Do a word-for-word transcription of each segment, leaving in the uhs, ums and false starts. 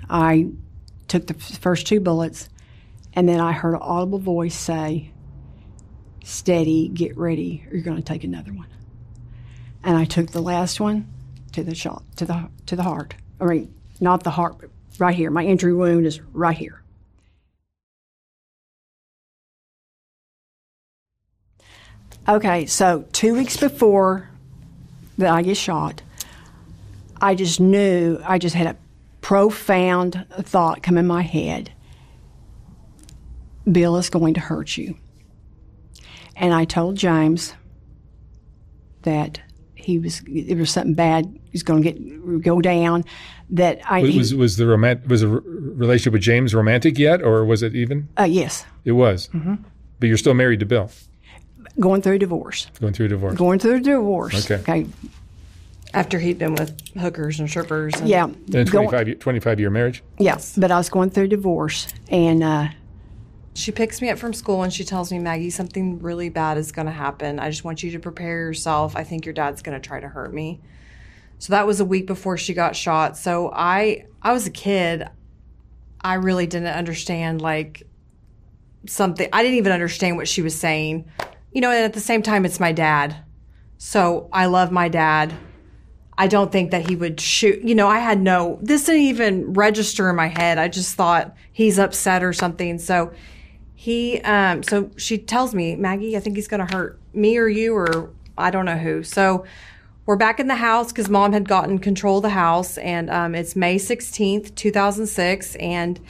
I took the f- first two bullets, and then I heard an audible voice say, "Steady, get ready, or you're going to take another one." And I took the last one to the shot, to the to the heart. I mean, not the heart, but right here. My injury wound is right here. Okay, so two weeks before that I get shot, I just knew, I just had a profound thought come in my head. Bill is going to hurt you. And I told James that he was, there was something bad was going to get go down. That I was he, was, was the romant was the relationship with James romantic yet, or was it even? Uh, yes, it was. Mm-hmm. But you're still married to Bill. Going through a divorce. Going through a divorce. Going through a divorce. Okay. Okay. After he'd been with hookers and strippers. And yeah. And a twenty-five, year, twenty-five year marriage? Yes. Yeah, but I was going through a divorce. And uh, she picks me up from school and she tells me, Maggie, something really bad is going to happen. I just want you to prepare yourself. I think your dad's going to try to hurt me. So that was a week before she got shot. So I, I was a kid. I really didn't understand, like, something. I didn't even understand what she was saying. You know, and at the same time, it's my dad. So I love my dad. I don't think that he would shoot. You know, I had no, this didn't even register in my head. I just thought he's upset or something. So he, um, so she tells me, Maggie, I think he's going to hurt me or you or I don't know who. So we're back in the house because Mom had gotten control of the house. And um, it's May sixteenth, two thousand six. And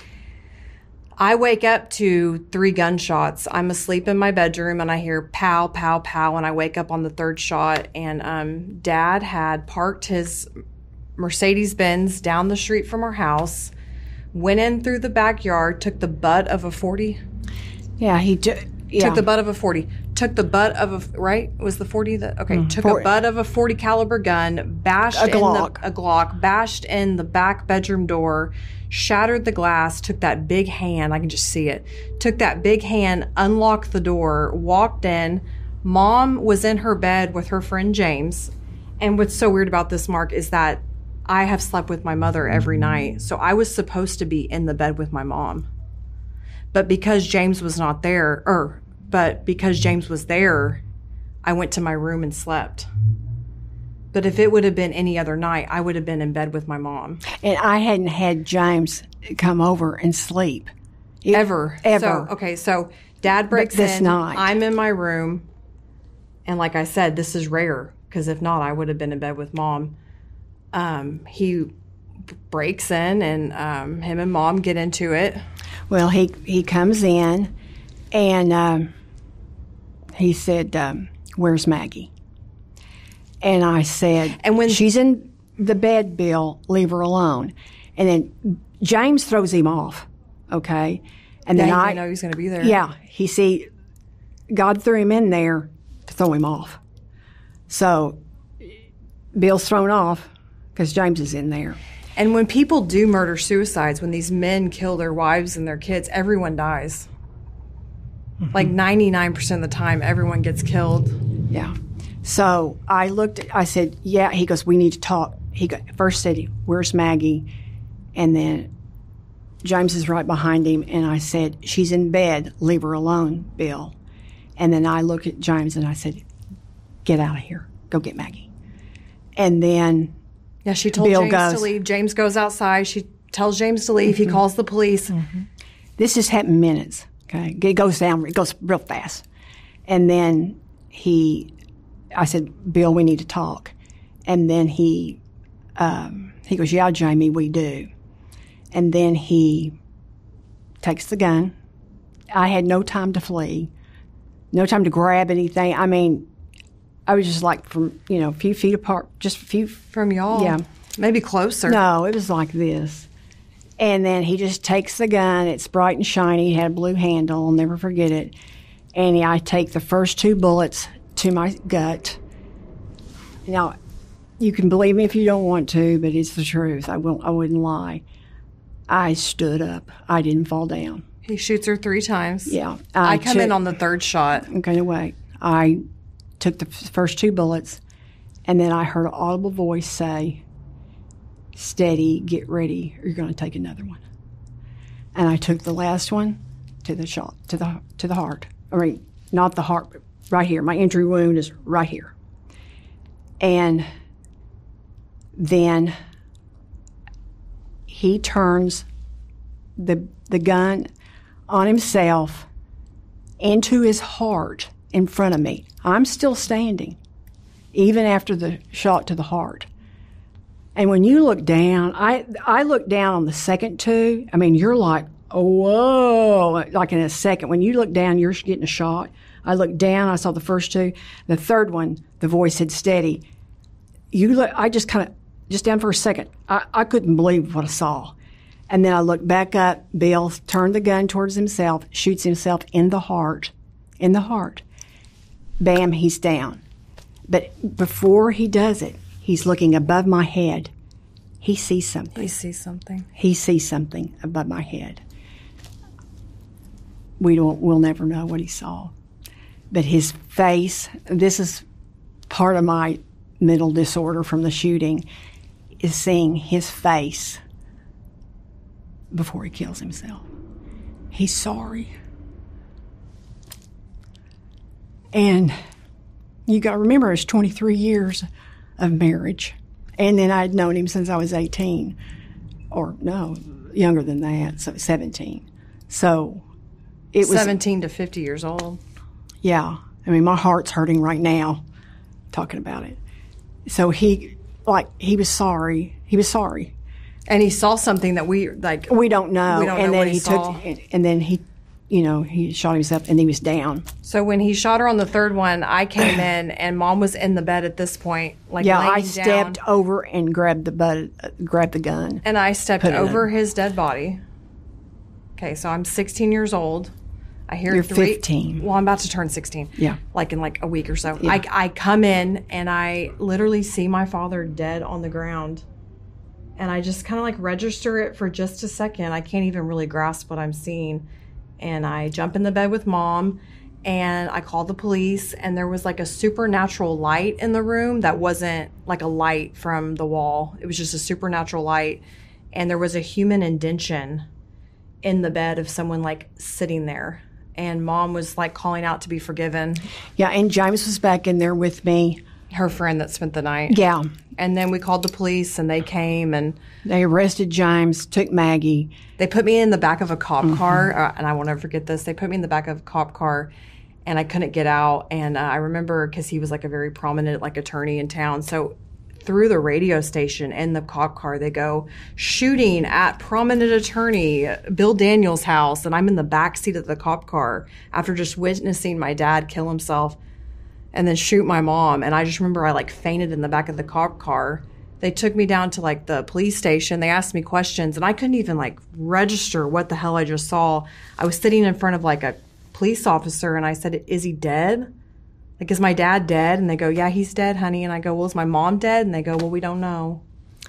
I wake up to three gunshots. I'm asleep in my bedroom and I hear pow, pow, pow. And I wake up on the third shot. And um, Dad had parked his Mercedes-Benz down the street from our house, went in through the backyard, took the butt of a forty. Yeah, he took. Yeah. Took the butt of a forty. Took the butt of a, right? Was the forty the, okay. Mm, took forty. A butt of a forty caliber gun, bashed a in Glock. the, a Glock, bashed in the back bedroom door, shattered the glass, took that big hand, I can just see it, took that big hand, unlocked the door, walked in. Mom was in her bed with her friend James. And what's so weird about this, Mark, is that I have slept with my mother every night. So I was supposed to be in the bed with my mom. But because James was not there, or, but because James was there, I went to my room and slept. But if it would have been any other night, I would have been in bed with my mom. And I hadn't had James come over and sleep. It, ever. Ever. So, okay, so Dad breaks this in. Night. I'm in my room. And like I said, this is rare. Because if not, I would have been in bed with Mom. Um, he breaks in and um, him and Mom get into it. Well, he, he comes in and um, he said, um, where's Maggie? And I said, and when she's in the bed, Bill, leave her alone. And then James throws him off, okay? And yeah, then he I didn't know he was going to be there. Yeah, he see, God threw him in there to throw him off. So Bill's thrown off because James is in there. And when people do murder suicides, when these men kill their wives and their kids, everyone dies. Mm-hmm. Like ninety-nine percent of the time, everyone gets killed. Yeah. So I looked, at, I said, yeah. He goes, we need to talk. He got, first said, where's Maggie? And then James is right behind him. And I said, she's in bed. Leave her alone, Bill. And then I looked at James and I said, get out of here. Go get Maggie. And then yeah, she told Bill James goes, to leave. James goes outside. She tells James to leave. Mm-hmm. He calls the police. Mm-hmm. This just happened minutes. Okay, it goes down. It goes real fast. And then he, I said, Bill, we need to talk. And then he, um, he goes, yeah, Jamie, we do. And then he takes the gun. I had no time to flee, no time to grab anything. I mean, I was just like from, you know, a few feet apart, just a few. From y'all? Yeah. Maybe closer. No, it was like this. And then he just takes the gun. It's bright and shiny. It had a blue handle. I'll never forget it. And he, I take the first two bullets to my gut. Now, you can believe me if you don't want to, but it's the truth. I won't. I wouldn't lie. I stood up. I didn't fall down. He shoots her three times. Yeah. I, I come took, in on the third shot. Okay, wait. I took the first two bullets, and then I heard an audible voice say, steady, get ready, or you're going to take another one. And I took the last one to the shot, to the to the heart. I mean, not the heart, but right here. My entry wound is right here. And then he turns the the gun on himself into his heart in front of me. I'm still standing, even after the shot to the heart. And when you look down, I I look down on the second two. I mean, you're like, oh, whoa, like in a second. When you look down, you're getting a shot. I looked down, I saw the first two. The third one, the voice said, steady. You look, I just kind of, just down for a second. I, I couldn't believe what I saw. And then I looked back up. Bill turned the gun towards himself, shoots himself in the heart, in the heart. Bam, he's down. But before he does it, he's looking above my head. He sees something. He sees something. He sees something above my head. We don't, we'll never know what he saw. But his face, this is part of my mental disorder from the shooting, is seeing his face before he kills himself. He's sorry. And you got to remember, it's twenty-three years of marriage. And then I'd known him since I was eighteen. Or no, younger than that, so seventeen. So it was seventeen to fifty years old. Yeah. I mean, my heart's hurting right now talking about it. So he, like, he was sorry. He was sorry. And he saw something that we, like... We don't know. We don't and know then what he, he saw. took, and then he, you know, he shot himself and he was down. So when he shot her on the third one, I came in and Mom was in the bed at this point, like Yeah, laying I down. stepped over and grabbed the butt, uh, grabbed the gun. And I stepped Put it over in. his dead body. Okay, so I'm sixteen years old. I hear You're three, fifteen. Well, I'm about to turn sixteen. Yeah. Like in like a week or so. Yeah. I, I come in and I literally see my father dead on the ground. And I just kind of like register it for just a second. I can't even really grasp what I'm seeing. And I jump in the bed with Mom and I call the police. And there was like a supernatural light in the room that wasn't like a light from the wall. It was just a supernatural light. And there was a human indention in the bed of someone like sitting there. And Mom was like calling out to be forgiven. Yeah, and James was back in there with me. Her friend that spent the night. Yeah. And then we called the police and they came and They arrested James, took Maggie. they put me in the back of a cop mm-hmm. car. Uh, and I will never forget this. They put me in the back of a cop car and I couldn't get out. And uh, I remember because he was like a very prominent like attorney in town. So through the radio station in the cop car, they go, shooting at prominent attorney Bill Daniels' house. And I'm in the back seat of the cop car after just witnessing my dad kill himself and then shoot my mom. And I just remember I like fainted in the back of the cop car. They took me down to like the police station. They asked me questions and I couldn't even like register what the hell I just saw. I was sitting in front of like a police officer and I said, is he dead? Like, is my dad dead? And they go, yeah, he's dead, honey. And I go, well, is my mom dead? And they go, well, we don't know.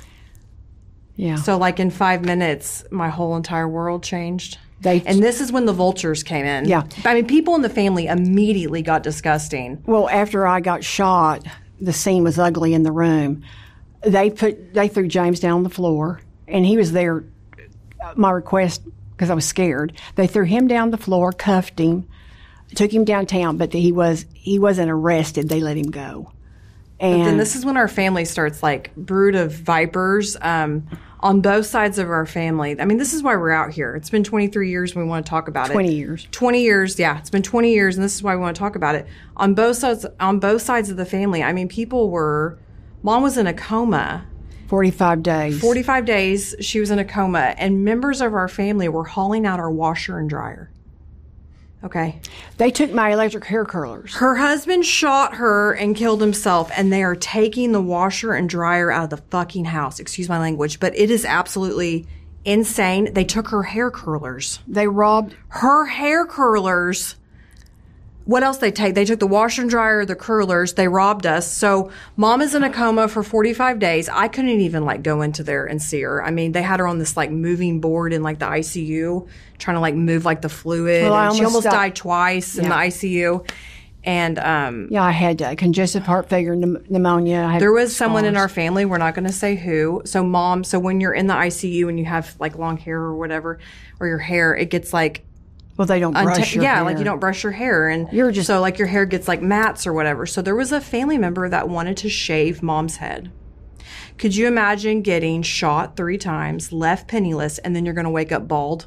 Yeah. So, like, in five minutes, my whole entire world changed. They and this is when the vultures came in. Yeah. I mean, people in the family immediately got disgusting. Well, after I got shot, the scene was ugly in the room. They put they threw James down on the floor, and he was there. My request, because I was scared, they threw him down the floor, cuffed him, took him downtown, but he was he wasn't arrested. They let him go. And But then this is when our family starts like brood of vipers um, on both sides of our family. I mean, this is why we're out here. It's been twenty-three years and we want to talk about twenty it. twenty years. twenty years, yeah. It's been twenty years and this is why we want to talk about it. On both sides on both sides of the family. I mean, people were Mom was in a coma. forty-five days. forty-five days she was in a coma and members of our family were hauling out our washer and dryer. Okay. They took my electric hair curlers. Her husband shot her and killed himself, and they are taking the washer and dryer out of the fucking house. Excuse my language, but it is absolutely insane. They took her hair curlers. They robbed Her hair curlers. What else they take? They took the washer and dryer, the curlers. They robbed us. So Mom is in a coma for forty-five days. I couldn't even like go into there and see her. I mean, they had her on this like moving board in like the I C U, trying to like move like the fluid. Well, I and she almost almost died- died twice in Yeah. the I C U. And um, Yeah, I had uh, congestive heart failure, pneum- pneumonia. I had there was someone in scars. our family, we're not going to say who. So mom, so when you're in the I C U and you have like long hair or whatever, or your hair, it gets like, Well, they don't brush unta- your yeah, hair. like you don't brush your hair. And You're just- so like your hair gets like mats or whatever. So there was a family member that wanted to shave mom's head. Could you imagine getting shot three times, left penniless, and then you're going to wake up bald?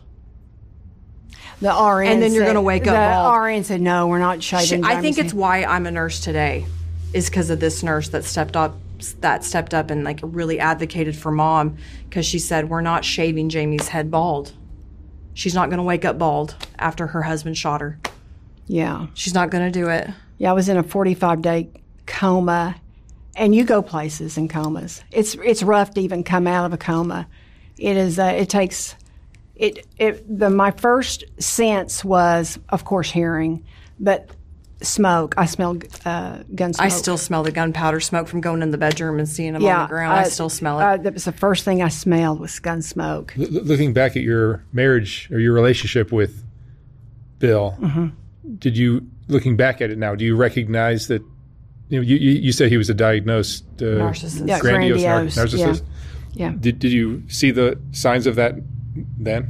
The R N And then you're said- gonna wake up The bald. R N said, no, we're not shaving I think Jamie's it's why I'm a nurse today, is because of this nurse that stepped up, that stepped up and like really advocated for mom, because she said we're not shaving Jamie's head bald. She's not going to wake up bald after her husband shot her. Yeah. She's not going to do it. Yeah, I was in a forty-five day coma, and you go places in comas. It's it's rough to even come out of a coma. It is. Uh, it takes. It it the my first sense was, of course, hearing, but smoke. I smelled uh, gun smoke. I still smell the gunpowder smoke from going in the bedroom and seeing him on the ground. I still smell it. Uh, that was the first thing I smelled was gun smoke. L- looking back at your marriage or your relationship with Bill, Mm-hmm. did you, looking back at it now, do you recognize that, you know, you, you you said he was a diagnosed uh, Narcissist. Yeah, grandiose, nar- grandiose, narcissist? Yeah. Did, did you see the signs of that then?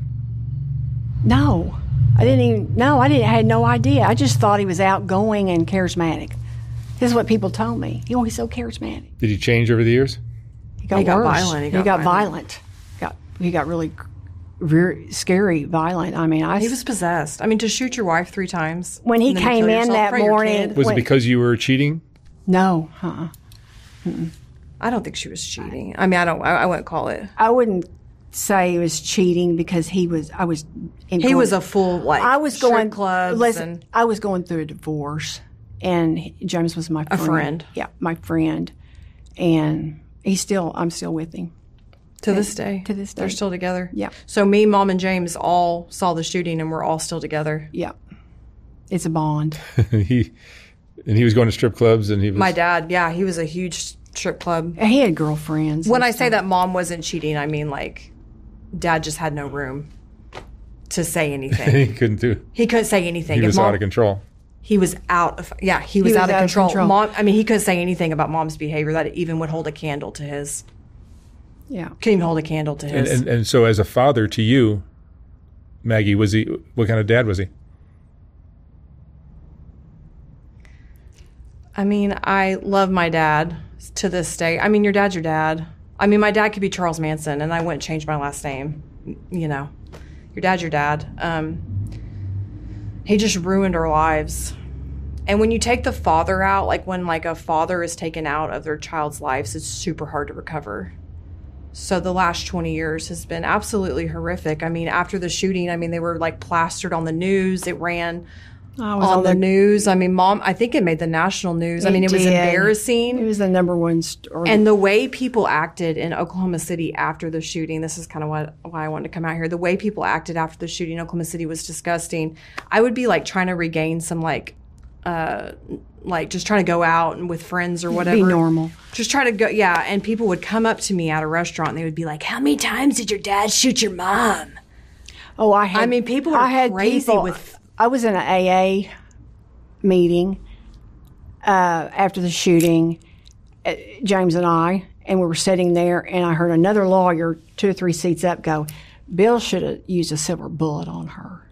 No, I didn't even. No, I didn't. I had no idea. I just thought he was outgoing and charismatic. This is what people told me. You know, he's so charismatic. Did he change over the years? He got, He got worse. violent. He got violent. violent. Got he got really, very scary, violent. I mean, I He was possessed. I mean, to shoot your wife three times. When he and then to came kill in yourself that for your morning- kid. Was Wait. it because you were cheating? no. Uh-uh. I don't think she was cheating. I mean, I don't. I, I wouldn't call it. I wouldn't say he was cheating because he was. I was. In He going- was a full like. I was strip going clubs Listen, and I was going through a divorce, and he- James was my friend. friend. Yeah, my friend, and he's still. I'm still with him. to this day. To this they're day. still together. Yeah. So me, mom, and James all saw the shooting, and we're all still together. Yeah, it's a bond. he and he was going to strip clubs, and he was My dad, yeah, he was a huge strip club. He had girlfriends. When and I say stuff. that mom wasn't cheating, I mean like dad just had no room to say anything. he couldn't do. He couldn't say anything. He If was mom- out of control. He was out of yeah, he was, was out, of, out of control. control. Mom, I mean, he couldn't say anything about mom's behavior that even would hold a candle to his. yeah, Couldn't even hold a candle to And, his. and and so, as a father to you, Maggie, was he? What kind of dad was he? I mean, I love my dad to this day. I mean, your dad's your dad. I mean, my dad could be Charles Manson, and I wouldn't change my last name. You know, your dad's your dad. Um, he just ruined our lives. And when you take the father out, like when like a father is taken out of their child's lives, it's super hard to recover. So the last twenty years has been absolutely horrific. I mean, after the shooting, I mean, they were like plastered on the news. It ran I was on, the, the news. I mean, mom, I think it made the national news. I It mean, it was did. embarrassing. It was the number one story. And the way people acted in Oklahoma City after the shooting, this is kind of what, why I wanted to come out here. The way people acted after the shooting in Oklahoma City was disgusting. I would be like trying to regain some like, uh, like just trying to go out and with friends or whatever. be normal. Just try to go, yeah. And people would come up to me at a restaurant and they would be like, "How many times did your dad shoot your mom?" Oh, I had. I mean, people are I had crazy people- with- I was in an A A meeting uh, after the shooting, uh, James and I, and we were sitting there, and I heard another lawyer two or three seats up go, "Bill should have used a silver bullet on her,"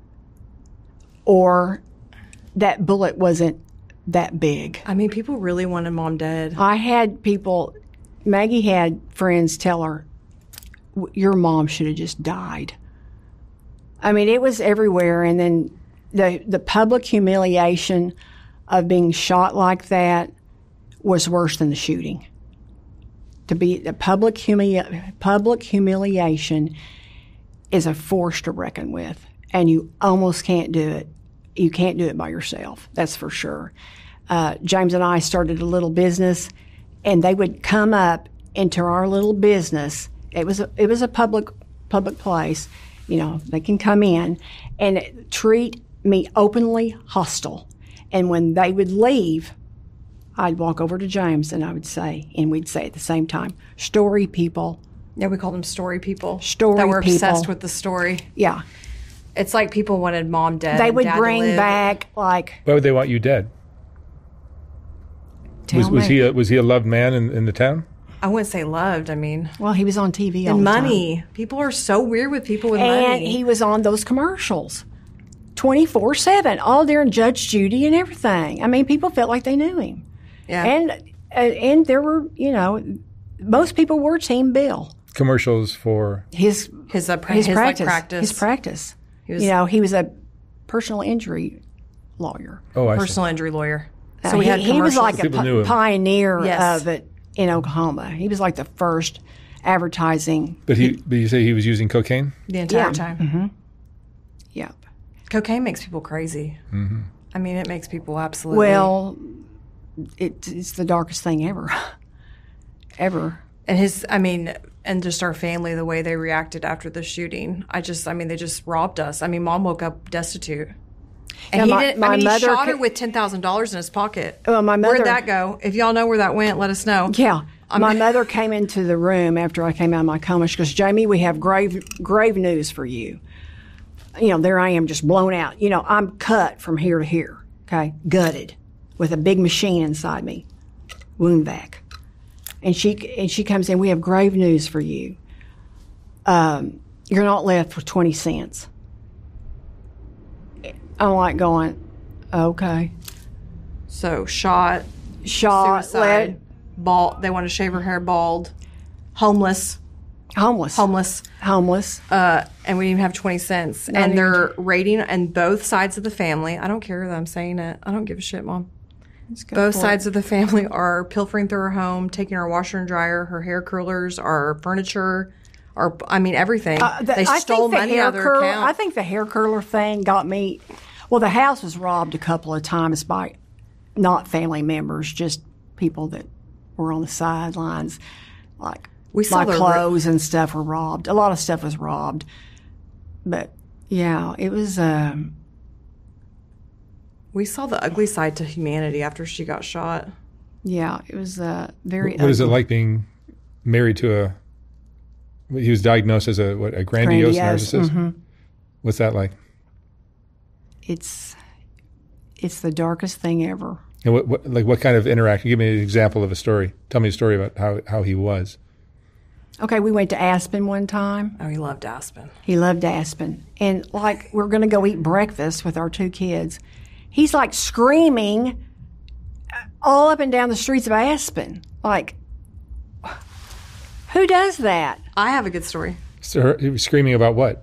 or that bullet wasn't that big. I mean, people really wanted mom dead. I had people. Maggie had friends tell her, "W- "Your mom should have just died." I mean, it was everywhere, and then the the public humiliation of being shot like that was worse than the shooting. To be the public humi- public humiliation is a force to reckon with, and you almost can't do it. You can't do it by yourself. That's for sure. Uh, James and I started a little business, and they would come up into our little business. It was a, it was a public public place. You know, they can come in and treat me openly hostile. And when they would leave, I'd walk over to James and I would say, and we'd say at the same time, "Story people." Yeah, we called them story people. Story that were people. obsessed with the story. Yeah. It's like people wanted mom dead. They and would dad to bring live. back, like, Why would they want you dead? Tell Was, was me. he a, was he a loved man in, in the town? I wouldn't say loved. I mean, Well, he was on T V all and the time. money. People are so weird with people with And money. he was on those commercials twenty-four seven, all during Judge Judy and everything. I mean, people felt like they knew him. yeah. And uh, and there were, you know, most people were Team Bill. Commercials for His his uh, pra- his, his, practice, like, practice. his practice. He was You know, he was a personal injury lawyer. oh, I see. personal injury lawyer. Uh, So we he, had he was like a People knew pi- him. pioneer Yes. of it in Oklahoma. He was like the first advertising. But he, but you say he was using cocaine? the entire Yeah. time. Yep. Cocaine makes people crazy. Mm-hmm. I mean, it makes people absolutely. Well, it, it's the darkest thing ever. ever. and his, I mean, and just our family, the way they reacted after the shooting. I just, I mean, they just robbed us. I mean, Mom woke up destitute. And Yeah, he my- didn't. my I mean, he mother shot her ca- with ten thousand dollars in his pocket. Well, my mother. Where'd that go? If y'all know where that went, let us know. Yeah. My mother came into the room after I came out of my coma. She goes, Jamie, we have grave grave news for you. You know, there I am just blown out. You know, I'm cut from here to here, okay, gutted, with a big machine inside me, wound vac. And she and she comes in, we have grave news for you. Um, you're not left with twenty cents. I'm like going, okay. So shot, Shot, suicide, led, bald. They want to shave her hair bald, homeless, homeless. homeless. Homeless. Uh, and we didn't even have twenty cents. Not and they're raiding and both sides of the family. I don't care that I'm saying it. I don't give a shit, Mom. Let's go Both for it. sides of the family are pilfering through her home, taking her washer and dryer, her hair curlers, our furniture, our, I mean, everything. Uh, the- they I stole think the money hair out of their curler, account. I think the hair curler thing got me. Well, the house was robbed a couple of times by not family members, just people that were on the sidelines. Like We saw my the- clothes and stuff were robbed. A lot of stuff was robbed. But yeah, it was. Um, we saw the ugly side to humanity after she got shot. yeah, it was uh, very. What is it ugly. like being married to a? He was diagnosed as a what a grandiose, Grandiose, narcissist. mhm. What's that like? It's it's the darkest thing ever. And what, what like what kind of interaction? Give me an example of a story. Tell me a story about how how he was. Okay, we went to Aspen one time. Oh, he loved Aspen. He loved Aspen. And like we're going to go eat breakfast with our two kids. He's like screaming all up and down the streets of Aspen. Like, who does that? I have a good story. So her, he was screaming about what?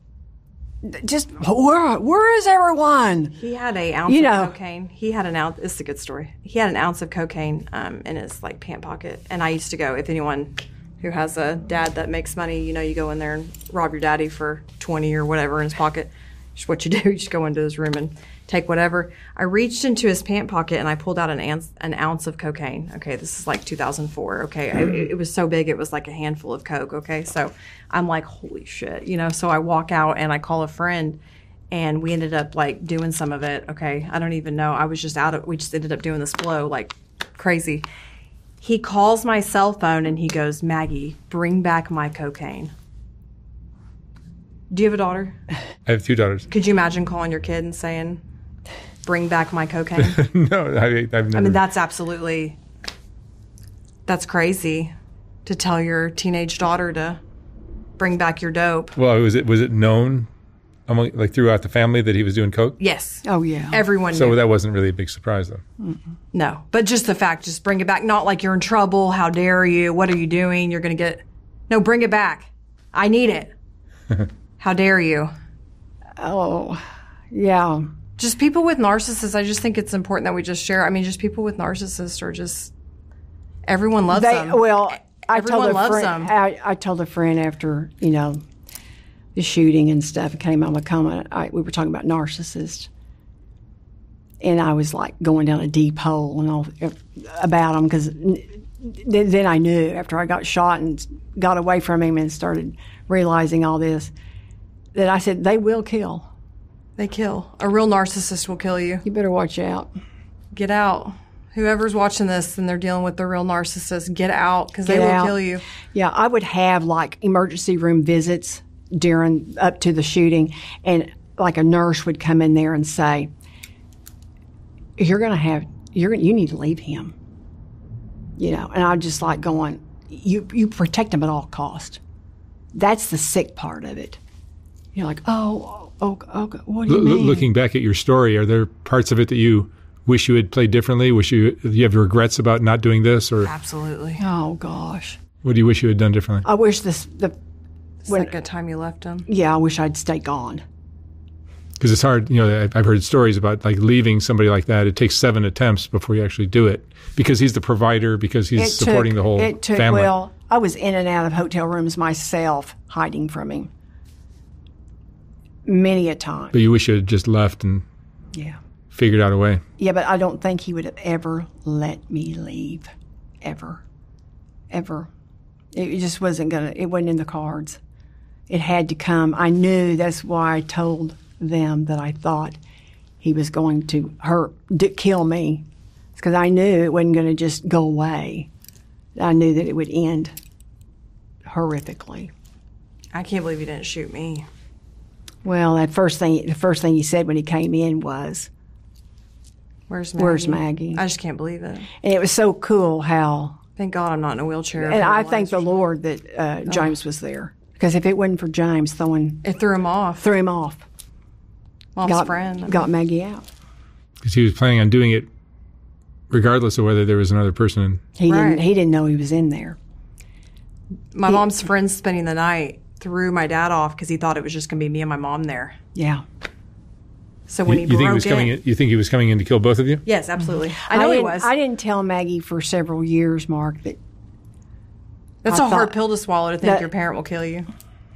Just, where, where is everyone? He had a ounce You of know. cocaine. He had an ounce. This is a good story. He had an ounce of cocaine um, in his like pant pocket. And I used to go. If anyone who has a dad that makes money, you know, you go in there and rob your daddy for twenty or whatever in his pocket. Just what you do. You just go into his room and take whatever. I reached into his pant pocket and I pulled out an ounce, an ounce of cocaine. Okay, this is like two thousand four. Okay, I, it, it was so big, it was like a handful of coke. Okay, so I'm like, holy shit, you know. So I walk out and I call a friend, and we ended up like doing some of it. Okay, I don't even know. I was just out of. We just ended up doing this blow like crazy. He calls my cell phone and he goes, Maggie, bring back my cocaine. Do you have a daughter? I have two daughters. Could you imagine calling your kid and saying, bring back my cocaine? No, I, I've never. I mean, that's absolutely, that's crazy to tell your teenage daughter to bring back your dope. well, was it was it known among like throughout the family that he was doing coke? Yes. Oh, yeah. Everyone So knew. that wasn't really a big surprise, though. No. But just the fact, just bring it back. Not like you're in trouble. How dare you? What are you doing? You're going to get. No, bring it back. I need it. How dare you? Oh, yeah. Just people with narcissists, I just think it's important that we just share. I mean, just people with narcissists are just, everyone loves They, them. well, I Everyone told a loves friend, them. I, I told a friend after, you know, the shooting and stuff, it came out of my coma, I, we were talking about narcissists. And I was like going down a deep hole and all about them because then, then I knew after I got shot and got away from him and started realizing all this that I said, they will kill. They kill. A real narcissist will kill you. You better watch out. Get out. Whoever's watching this and they're dealing with the real narcissist, get out because they Get will out. kill you. Yeah, I would have like emergency room visits during up to the shooting, and like a nurse would come in there and say, "You're going to have you're you need to leave him. You know, and I'm just like going, you you protect them at all cost. That's the sick part of it. You're like, oh, oh, oh, what do you L- mean? Looking back at your story, are there parts of it that you wish you had played differently? Wish you you have regrets about not doing this, or Absolutely. Oh gosh, what do you wish you had done differently? I wish this the when Second time you left him. yeah, I wish I'd stayed gone. Because it's hard, you know, I've- I've heard stories about like leaving somebody like that. It takes seven attempts before you actually do it because he's the provider, because he's It supporting took- the whole it took, family. Well, I was in and out of hotel rooms myself, hiding from him many a time. But you wish you had just left and Yeah. figured out a way. Yeah, but I don't think he would have ever let me leave. Ever. Ever. It just wasn't going to, it wasn't in the cards. It had to come. I knew, that's why I told them that I thought he was going to hurt, d- kill me. Because I knew it wasn't going to just go away. I knew that it would end horrifically. I can't believe you didn't shoot me. Well, that first thing, the first thing he said when he came in was, Where's Maggie? "Where's Maggie?" I just can't believe it. And it was so cool how, Thank God I'm not in a wheelchair. and I thank the Lord that uh, James was there. Because if it wasn't for James throwing, It threw him off. threw him off, Mom's got, friend. got Maggie out. Because he was planning on doing it regardless of whether there was another person in. He Right. didn't. He didn't know he was in there. My mom's friend spending the night threw my dad off because he thought it was just going to be me and my mom there. Yeah. So when you, he you broke think he was in, coming in, you think he was coming in to kill both of you? yes, absolutely. I know he didn't, was. I didn't tell Maggie for several years, Mark, that That's I a hard thought pill to swallow to think that- your parent will kill you.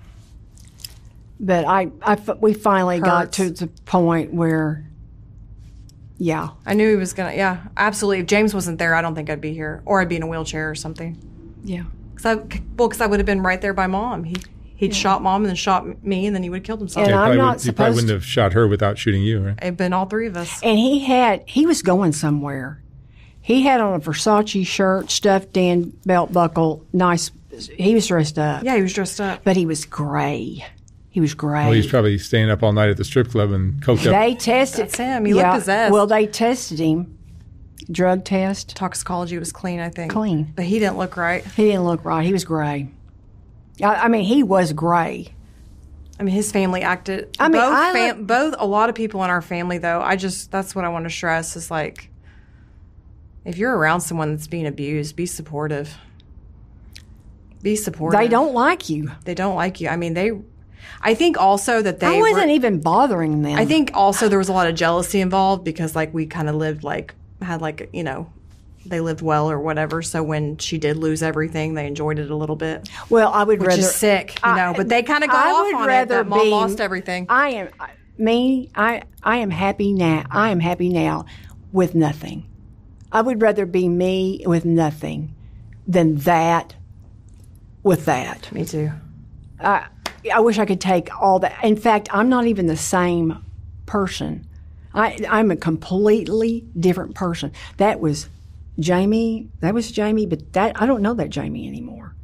but I, I f- we finally got Hurts. to the point where, yeah, I knew he was gonna. Yeah, absolutely. If James wasn't there, I don't think I'd be here, or I'd be in a wheelchair or something. yeah. Cause I, well, because I would have been right there by mom. He he'd shot mom and then shot me, and then he would have killed himself. And Yeah, I'm probably not would- you probably supposed wouldn't have shot her without shooting you, right? It'd been all three of us. And he had, he was going somewhere. He had on a Versace shirt, stuffed in, belt buckle, nice. He was dressed up, Yeah, he was dressed up. but he was gray. He was gray. Well, he's probably staying up all night at the strip club and coked up. They tested. That's him. He looked possessed. Well, they tested him. Drug test. Toxicology was clean, I think. Clean. But he didn't look right. He didn't look right. He was gray. I, I mean, he was gray. I mean, his family acted. I mean, both, I fam- look- both a lot of people in our family, though. I just that's what I want to stress is like, if you're around someone that's being abused, be supportive. Be supportive. They don't like you. They don't like you. I mean, they. I think also that they. I wasn't were, even bothering them. I think also there was a lot of jealousy involved because like we kind of lived like had like you know, they lived well or whatever. So when she did lose everything, they enjoyed it a little bit, Well, I would which rather. is sick, you I- know. But they kind of got I off would on it rather that mom be- lost everything. I am me. I I am happy now. I am happy now with nothing. I would rather be me with nothing than that with that. Me too. I I wish I could take all that. In fact, I'm not even the same person. I I'm a completely different person. That was Jamie. That was Jamie, but that I don't know that Jamie anymore.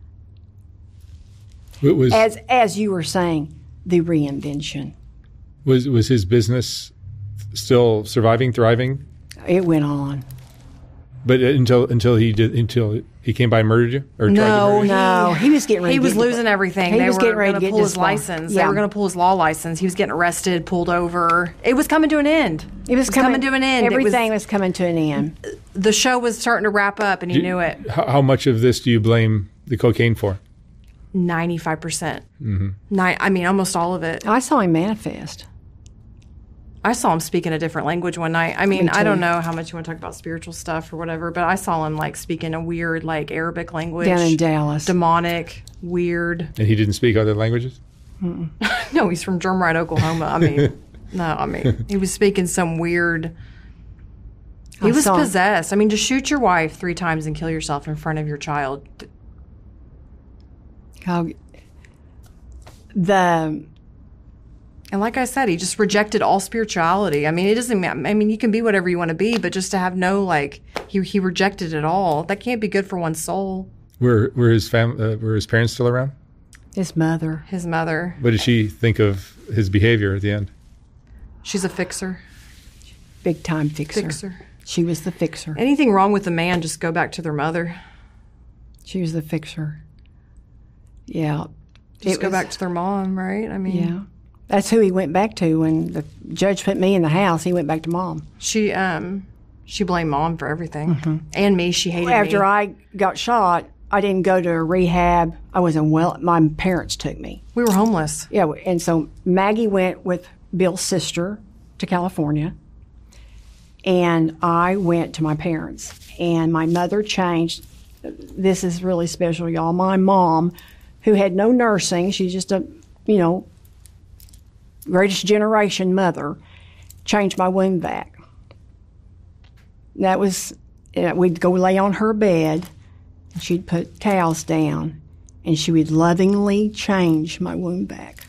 It was, As as you were saying, the reinvention. was was his business still surviving, thriving? It went on. But until until he did until he came by and murdered you or tried to No, murder you? No, he was getting ready. He to was get- losing everything. He they was were getting ready going to to get pull his disbarred. license. Yeah. They were going to pull his law license. He was getting arrested, pulled over. It was coming to an end. It was, coming, to an end. It was- Everything was, coming to an end. the show was starting to wrap up, and he Do- knew it. How, how much of this do you blame the cocaine for? Ninety-five percent. Nine. I mean, almost all of it. I saw him manifest. I saw him speak in a different language one night. I mean, Me I too. don't know how much you want to talk about spiritual stuff or whatever, but I saw him like speaking a weird, like Arabic language, Down in Dallas. demonic, weird. And he didn't speak other languages? No, he's from Drumright, Oklahoma. I mean, no, I mean, he was speaking some weird. He I was saw him. possessed. I mean, to shoot your wife three times and kill yourself in front of your child. How, the And like I said, he just rejected all spirituality. I mean, it doesn't matter. I mean, you can be whatever you want to be, but just to have no, like, he, he rejected it all. That can't be good for one's soul. Were were his fam- uh, were his parents still around? his mother. His mother, What did she think of his behavior at the end? she's a fixer. Big time fixer. Fixer. She was the fixer. Anything wrong with the man, just go back to their mother. She was the fixer. Yeah. Just It go was- back to their mom, right? I mean, Yeah. That's who he went back to when the judge put me in the house. He went back to Mom. she um she blamed mom for everything, and me. She hated After me. I got shot, I didn't go to rehab. I wasn't well. My parents took me. we were homeless. Yeah, and so Maggie went with Bill's sister to California, and I went to my parents. And my mother changed. This is really special, y'all. My mom, who had no nursing, she's just a, you know, greatest generation mother, changed my wound vac. That was, uh, we'd go lay on her bed, and she'd put towels down, and she would lovingly change my wound vac.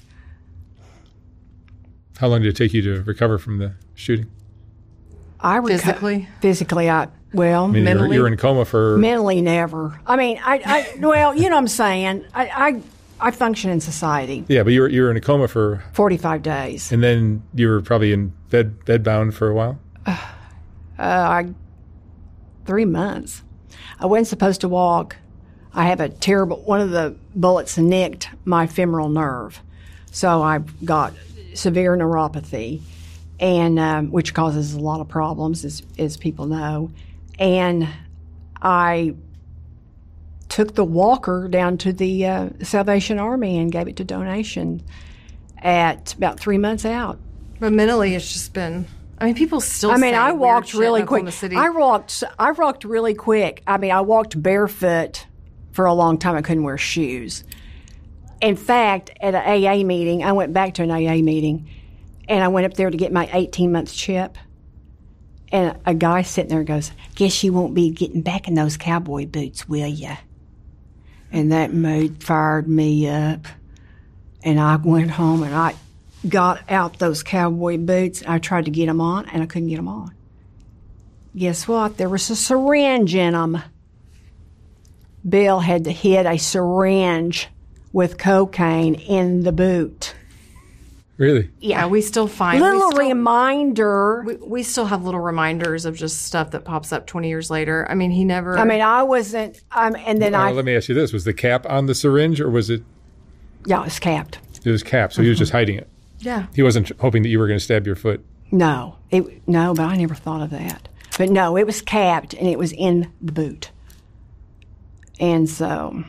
How long did it take you to recover from the shooting? I reco- Physically? physically, I well, I mean, you were, Mentally? you were in a coma for. mentally never. I mean, I, I well, you know what I'm saying. I, I, I function in society. Yeah, but you were you were in a coma for, forty-five days. and then you were probably in bed bedbound for a while. Uh, I, three months. I wasn't supposed to walk. I have a terrible, one of the bullets nicked my femoral nerve. So I got severe neuropathy, and um, which causes a lot of problems, as, as people know. And I took the walker down to the uh, Salvation Army and gave it to donation at about three months out. But mentally, it's just been. I mean, people still. I mean, say I weird walked shit really in quick. Oklahoma City. I walked. I walked really quick. I mean, I walked barefoot for a long time. I couldn't wear shoes. In fact, at an A A meeting, I went back to an A A meeting, and I went up there to get my eighteen month chip. And a guy sitting there goes, "Guess you won't be getting back in those cowboy boots, will you?" And that mood fired me up. And I went home and I got out those cowboy boots. I tried to get them on, and I couldn't get them on. Guess what? There was a syringe in them. Bill had to hit a syringe with cocaine in the boot. Really? Yeah, we still find Little we still, reminder. we, we still have little reminders of just stuff that pops up twenty years later. I mean, he never. I mean, I wasn't. Um, and then Uh, I, let me ask you this: was the cap on the syringe, or was it? yeah, it was capped. It was capped, so he was just hiding it. yeah. He wasn't hoping that you were going to stab your foot. No, it no, but I never thought of that. But no, it was capped and it was in the boot. And so,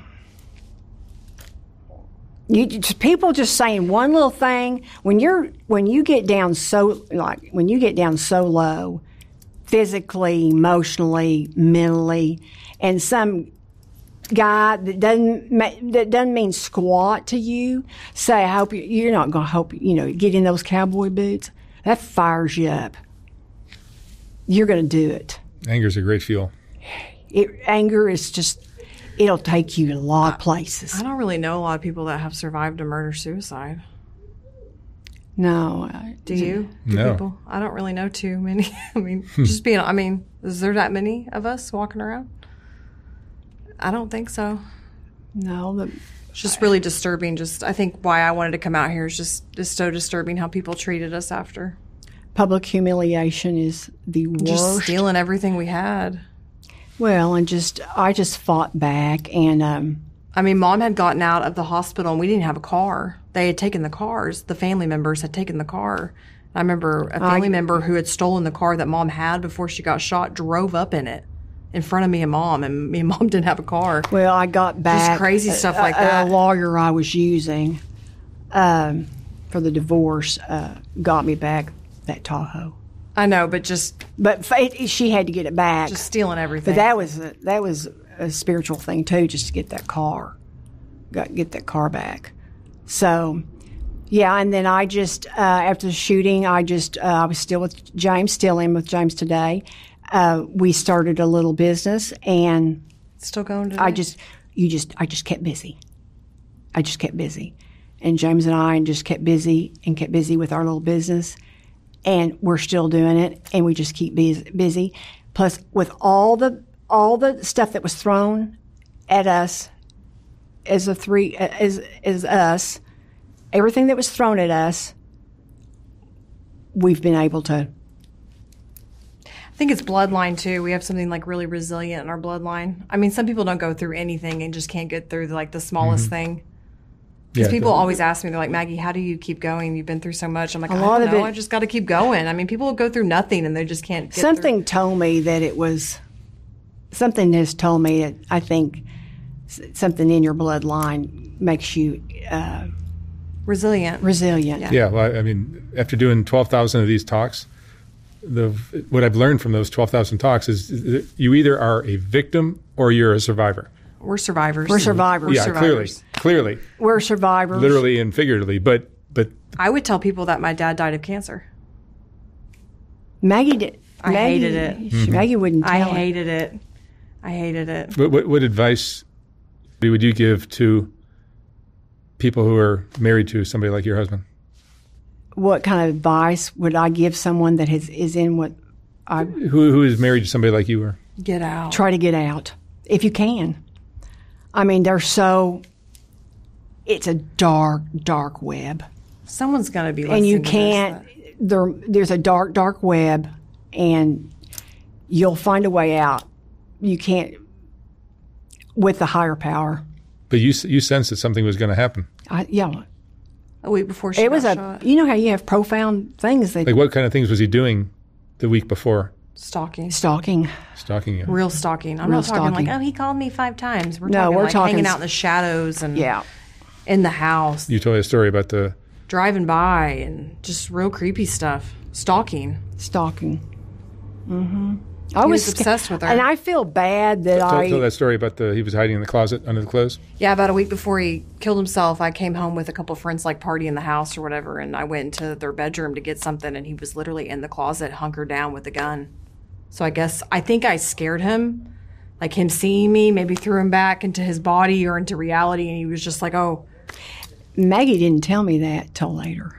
you just, people just saying one little thing when you're when you get down so like when you get down so low, physically, emotionally, mentally, and some guy that doesn't ma- that doesn't mean squat to you say, "I hope you, you're not going to hope you know get in those cowboy boots." That fires you up. You're going to do it. Anger's a great fuel. It. Anger is just, it'll take you to a lot of places. I don't really know a lot of people that have survived a murder suicide. No. I- Do you? Do No. people? I don't really know too many. I mean, just being. I mean, is there that many of us walking around? I don't think so. No. The, It's just really disturbing. Just I think why I wanted to come out here is just it's so disturbing how people treated us after. public humiliation is the worst. Just stealing everything we had. Well, and just, I just fought back and, um, I mean, Mom had gotten out of the hospital and we didn't have a car. They had taken the cars. The family members had taken the car. I remember a family I- member who had stolen the car that Mom had before she got shot drove up in it in front of me and Mom, and me and Mom didn't have a car. well, I got back. crazy stuff a- like a- that. A lawyer I was using um, for the divorce uh, got me back that Tahoe. I know, but just But fa- it, she had to get it back. just stealing everything. But that was a, that was a spiritual thing too, just to get that car, got get that car back. So, yeah, and then I just uh, after the shooting, I just uh, I was still with James, still in with James today. Uh, we started a little business, and still going today. I just you just I just kept busy. I just kept busy, and James and I just kept busy and kept busy with our little business. And we're still doing it, and we just keep busy, busy. Plus, with all the all the stuff that was thrown at us as a three as as us, everything that was thrown at us, we've been able to. think it's bloodline too. We have something like really resilient in our bloodline. I mean, some people don't go through anything and just can't get through like the smallest Mm-hmm. thing. Because Yeah, people the- always ask me, they're like, Maggie, how do you keep going? You've been through so much. I'm like, A I lot don't of know. it- I just got to keep going. I mean, people go through nothing and they just can't get Something told me that it was, something has told me that I think s- something in your bloodline makes you uh, through. Resilient. resilient. Yeah. Yeah, well, I I mean, after doing twelve thousand of these talks, the what I've learned from those twelve thousand talks is that you either are a victim or you're a survivor. We're survivors. We're survivors. yeah, survivors. clearly, clearly, We're survivors. literally and figuratively. But but I would tell people that my dad died of cancer. Maggie did. I Maggie, hated it. she- Maggie wouldn't tell I it. hated it. I hated it. what, what what advice would you give to people who are married to somebody like your husband? What kind of advice would I give someone that has, is in what I Who who is married to somebody like you were? Get out. try to get out if you can? I mean, they're so. It's a dark, dark web, Someone's going to be and you listening to can't. this. There, there's a dark, dark web, and you'll find a way out. You can't with the higher power. But you you sensed that something was going to happen. I, yeah, A week before she it was got a. shot. You know how you have profound things that Like what kind of things was he doing the week before? Stalking. stalking. Stalking you. Real stalking. I'm Real not talking stalking. like, oh, he called me five times. We're No, talking we're like talking hanging s- out in the shadows and Yeah, in the house, You told me a story about the. driving by and just real creepy stuff. Stalking. stalking. Mm-hmm. I He was, was obsessed with her. and I feel bad that Tell, I. tell that story about the he was hiding in the closet under the clothes. Yeah, about a week before he killed himself, I came home with a couple of friends, like party in the house or whatever, and I went into their bedroom to get something, and he was literally in the closet, hunkered down with a gun. So I guess I think I scared him, like him seeing me, maybe threw him back into his body or into reality, and he was just like, "Oh, Maggie didn't tell me that till later.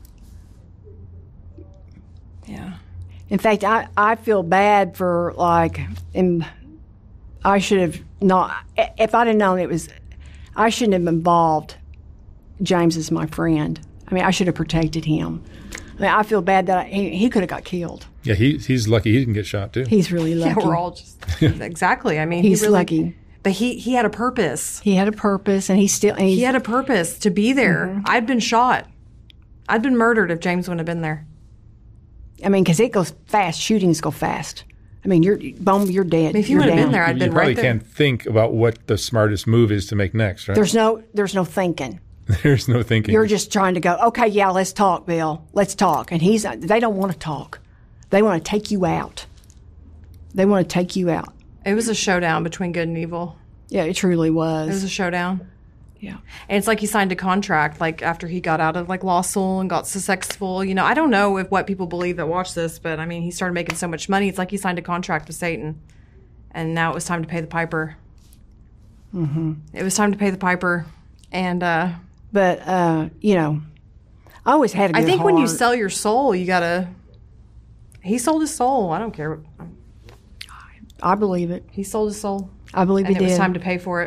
yeah." In fact, I, I feel bad for like, in, I should have not, if I'd have known it was, I shouldn't have involved James as my friend. I mean, I should have protected him. I mean, I feel bad that I, he, he could have got killed. Yeah, he he's lucky he didn't get shot too. He's really lucky. Yeah, we're all just exactly. I mean, He's he really, lucky. but he he had a purpose. He had a purpose, and he still, and he's, He had a purpose to be there. Mm-hmm. I'd been shot. I'd been murdered if James wouldn't have been there. I mean, because it goes fast. Shootings go fast. I mean, you're, boom, you're dead. If he You're would have been down. there, I'd you been probably right there. can't think about what the smartest move is to make next, right? There's no, there's no thinking. There's no thinking. You're just trying to go, okay, yeah, let's talk, Bill. Let's talk. And he's, they don't want to talk. They want to take you out. They want to take you out. It was a showdown between good and evil. Yeah, it truly It was was. a showdown. Yeah. And it's like he signed a contract, like after he got out of like law school and got successful. You know, I don't know if what people believe that watch this, but I mean, he started making so much money. It's like he signed a contract with Satan, and now it was time to pay the piper. Mm-hmm. It was time to pay the piper, and uh, But, uh, you know, I always had a good I think when you heart. sell your soul, you gotta. He sold his soul. I don't care. I believe it. He sold his soul, I believe and he it was did. time to pay for it.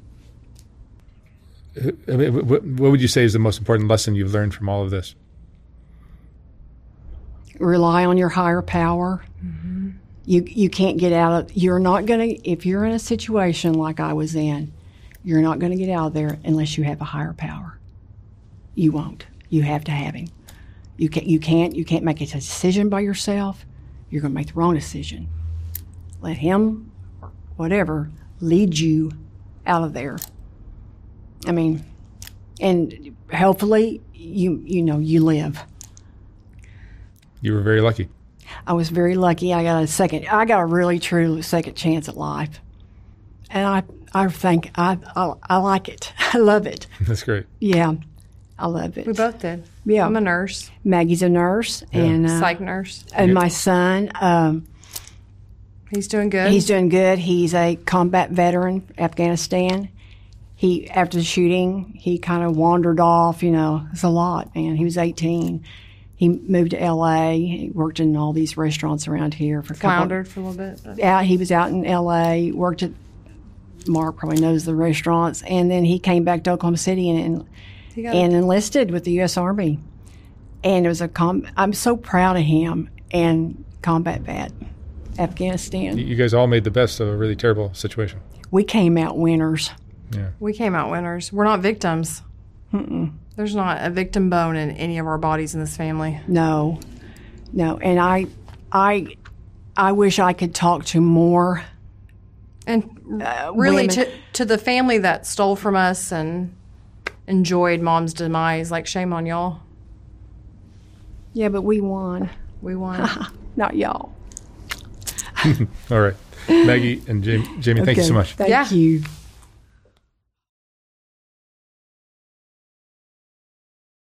I mean, what, what would you say is the most important lesson you've learned from all of this? Rely on your higher power. Mm-hmm. You you can't get out of. You're not gonna. If you're in a situation like I was in, you're not gonna get out of there unless you have a higher power. You won't. You have to have him. You can't. You can't. You can't make a decision by yourself. You're gonna make the wrong decision. Let him, or whatever, lead you out of there. I mean, and hopefully you you know you live. You were very lucky. I was very lucky. I got a second. I got a really true second chance at life, and I I think I I, I like it. I love it. That's great. Yeah, I love it. We both did. Yeah. I'm a nurse, Maggie's a nurse, and uh, psych nurse. and my son, um, He's doing good. he's doing good. He's a combat veteran, Afghanistan. He after the shooting, he kind of wandered off. You know, it's a lot, man. He was eighteen. He moved to L A. He worked in all these restaurants around here for a couple. floundered for a little bit. But Out, he was out in L A. Worked at Mark probably knows the restaurants, and then he came back to Oklahoma City and he got and enlisted with the U S Army. And it was a com. I'm so proud of him and combat vet. Afghanistan. You guys all made the best of a really terrible situation. We came out winners. Yeah. We came out winners. We're not victims. Mm-mm. There's not a victim bone in any of our bodies in this family. No, no. And I, I, I wish I could talk to more. And Uh, really, women. to to the family that stole from us and enjoyed Mom's demise, like, shame on y'all. Yeah, but we won. We won. Not y'all. All right. Maggie and Jamie, Jamie thank you Okay, so much. Thank Yeah. you.